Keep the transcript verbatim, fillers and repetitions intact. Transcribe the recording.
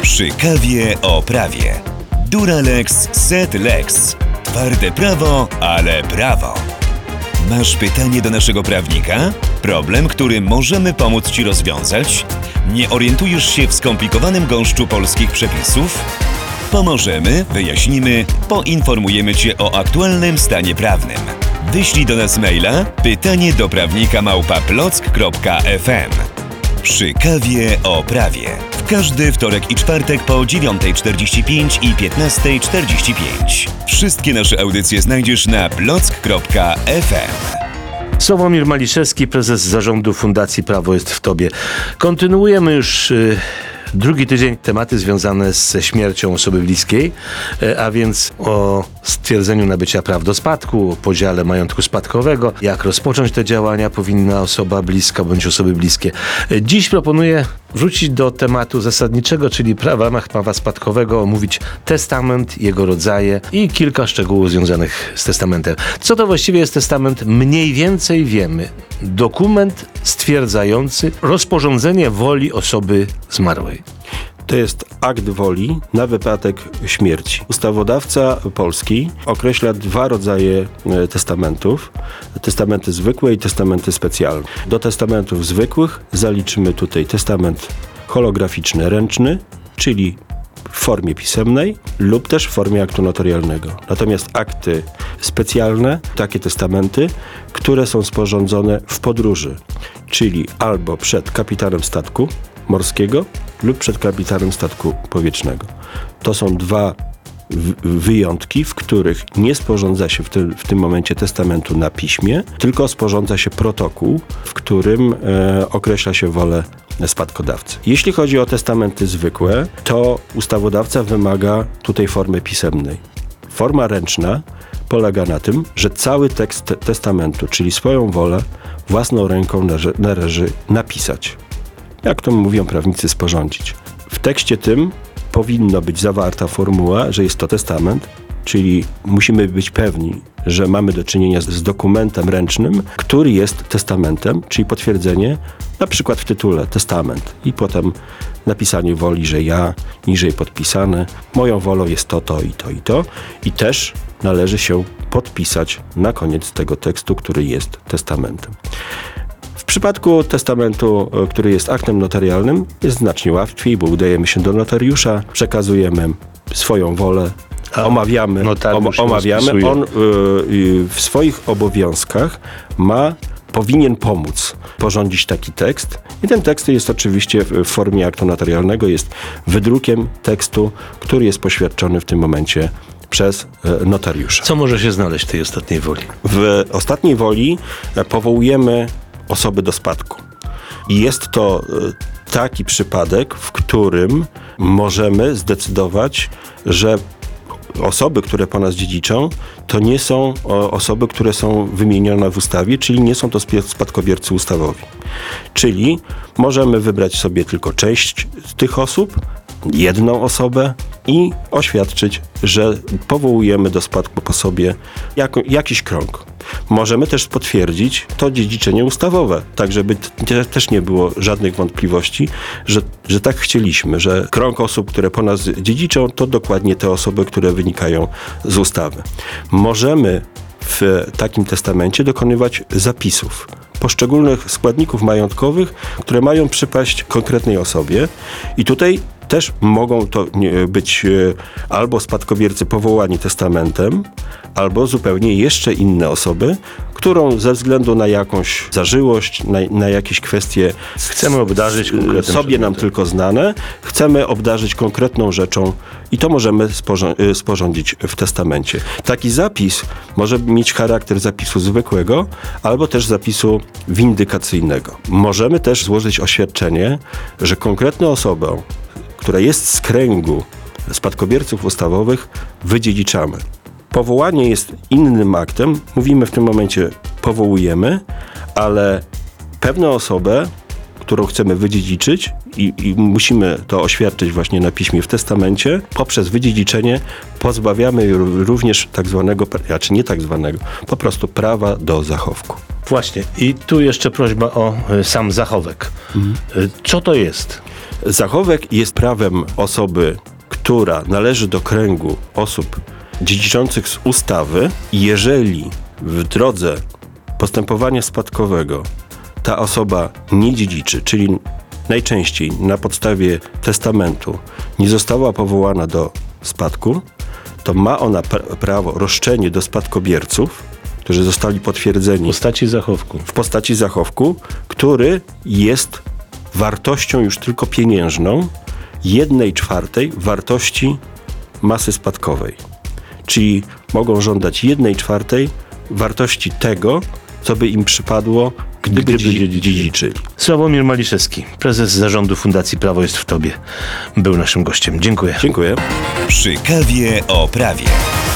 Przy kawie o prawie. Duralex Set Lex. Twarde prawo, ale prawo. Masz pytanie do naszego prawnika? Problem, który możemy pomóc Ci rozwiązać? Nie orientujesz się w skomplikowanym gąszczu polskich przepisów? Pomożemy, wyjaśnimy, poinformujemy Cię o aktualnym stanie prawnym. Wyślij do nas maila pytanie do prawnika małpa plock kropka f m. Przy kawie o prawie. W każdy wtorek i czwartek po dziewiąta czterdzieści pięć i piętnasta czterdzieści pięć. Wszystkie nasze audycje znajdziesz na plock kropka f m. Sławomir Maliszewski, prezes zarządu Fundacji Prawo jest w Tobie. Kontynuujemy już y, drugi tydzień tematy związane ze śmiercią osoby bliskiej, y, a więc o stwierdzeniu nabycia praw do spadku, o podziale majątku spadkowego, jak rozpocząć te działania powinna osoba bliska bądź osoby bliskie. Y, dziś proponuję wrócić do tematu zasadniczego, czyli w ramach prawa spadkowego omówić testament, jego rodzaje i kilka szczegółów związanych z testamentem. Co to właściwie jest testament? Mniej więcej wiemy. Dokument stwierdzający rozporządzenie woli osoby zmarłej. To jest akt woli na wypadek śmierci. Ustawodawca polski określa dwa rodzaje testamentów. Testamenty zwykłe i testamenty specjalne. Do testamentów zwykłych zaliczymy tutaj testament holograficzny ręczny, czyli w formie pisemnej lub też w formie aktu notarialnego. Natomiast akty specjalne, takie testamenty, które są sporządzone w podróży, czyli albo przed kapitanem statku morskiego lub przed kapitanem statku powietrznego. To są dwa w- wyjątki, w których nie sporządza się w, ty- w tym momencie testamentu na piśmie, tylko sporządza się protokół, w którym e, określa się wolę spadkodawcy. Jeśli chodzi o testamenty zwykłe, to ustawodawca wymaga tutaj formy pisemnej. Forma ręczna polega na tym, że cały tekst te- testamentu, czyli swoją wolę, własną ręką należy, należy napisać. Jak to mówią prawnicy, sporządzić. W tekście tym powinna być zawarta formuła, że jest to testament, czyli musimy być pewni, że mamy do czynienia z, z dokumentem ręcznym, który jest testamentem, czyli potwierdzenie, na przykład w tytule testament i potem napisanie woli, że ja, niżej podpisane, moją wolą jest to, to i to i to i też należy się podpisać na koniec tego tekstu, który jest testamentem. W przypadku testamentu, który jest aktem notarialnym, jest znacznie łatwiej, bo udajemy się do notariusza, przekazujemy swoją wolę, A omawiamy, om, omawiamy. On y, y, w swoich obowiązkach ma, powinien pomóc porządzić taki tekst. I ten tekst jest oczywiście w formie aktu notarialnego, jest wydrukiem tekstu, który jest poświadczony w tym momencie przez y, notariusza. Co może się znaleźć w tej ostatniej woli? W ostatniej woli powołujemy osoby do spadku. I jest to taki przypadek, w którym możemy zdecydować, że osoby, które po nas dziedziczą, to nie są osoby, które są wymienione w ustawie, czyli nie są to spadkobiercy ustawowi. Czyli możemy wybrać sobie tylko część z tych osób, jedną osobę i oświadczyć, że powołujemy do spadku po sobie jako, jakiś krąg. Możemy też potwierdzić to dziedziczenie ustawowe, tak żeby te, też nie było żadnych wątpliwości, że, że tak chcieliśmy, że krąg osób, które po nas dziedziczą, to dokładnie te osoby, które wynikają z ustawy. Możemy w takim testamencie dokonywać zapisów poszczególnych składników majątkowych, które mają przypaść konkretnej osobie i tutaj też mogą to być albo spadkobiercy powołani testamentem, albo zupełnie jeszcze inne osoby, którą ze względu na jakąś zażyłość, na, na jakieś kwestie Chcemy obdarzyć konkretnym sobie nam przedmiotem. tylko znane, chcemy obdarzyć konkretną rzeczą i to możemy sporząd- sporządzić w testamencie. Taki zapis może mieć charakter zapisu zwykłego, albo też zapisu windykacyjnego. Możemy też złożyć oświadczenie, że konkretną osobę, która jest z kręgu spadkobierców ustawowych, wydziedziczamy. Powołanie jest innym aktem. Mówimy w tym momencie powołujemy, ale pewną osobę, którą chcemy wydziedziczyć i, i musimy to oświadczyć właśnie na piśmie w testamencie, poprzez wydziedziczenie pozbawiamy również tak zwanego, znaczy nie tak zwanego, po prostu prawa do zachowku. Właśnie. I tu jeszcze prośba o y, sam zachowek. Mhm. Y, co to jest? Zachowek jest prawem osoby, która należy do kręgu osób dziedziczących z ustawy, jeżeli w drodze postępowania spadkowego ta osoba nie dziedziczy, czyli najczęściej na podstawie testamentu nie została powołana do spadku, to ma ona pra- prawo roszczenie do spadkobierców, którzy zostali potwierdzeni W postaci zachowku. w postaci zachowku, który jest wartością już tylko pieniężną jednej czwartej wartości masy spadkowej. Czyli mogą żądać jednej czwartej wartości tego, co by im przypadło, gdyby, Gdyby dzie- dziedziczyli. dziedziczyli. Sławomir Maliszewski, prezes zarządu Fundacji Prawo jest w Tobie, był naszym gościem. Dziękuję. Dziękuję. Przy kawie o prawie.